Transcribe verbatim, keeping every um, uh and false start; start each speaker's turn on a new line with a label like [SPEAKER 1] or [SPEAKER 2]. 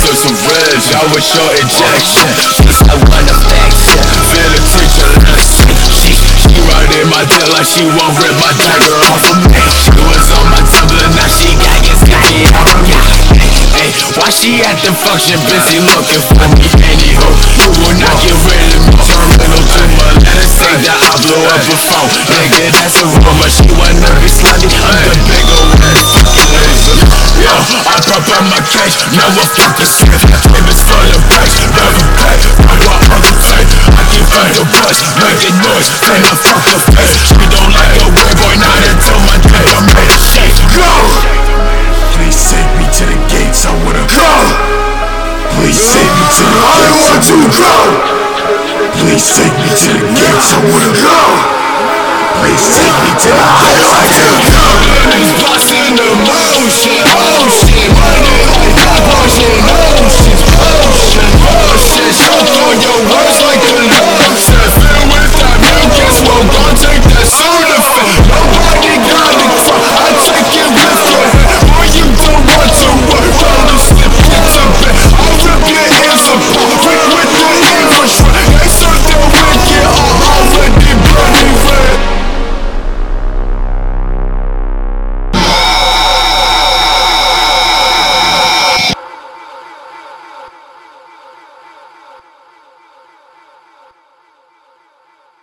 [SPEAKER 1] took some reds, I was your injection. Plus I want affection, feel the teacher lesson. She, she right in my tail like she won't rip my dagger off of me. She was on my Tumblr, now she got get skinny out of me. Hey, why she at the function busy looking for me? Anywho, you will not get rid of me. Terminal tumor, let her say that I blew up a phone. Nigga, that's a rumor. She wanna be slutty, I'm the big old ass fucking laser. Yo, I pop on my cage, never fuck a shit. Game is full of bags, never pay. I want other tape, I give her the buzz, make a noise, then I fuck her face. She don't like a weird boy, not until my day I made a shake. Go! Please take me to the gates, I wanna go. Please take me to the gates, I want to go. Please take me to the gates, I wanna go. Please take me to the gates, I wanna go. These blocks in the motion.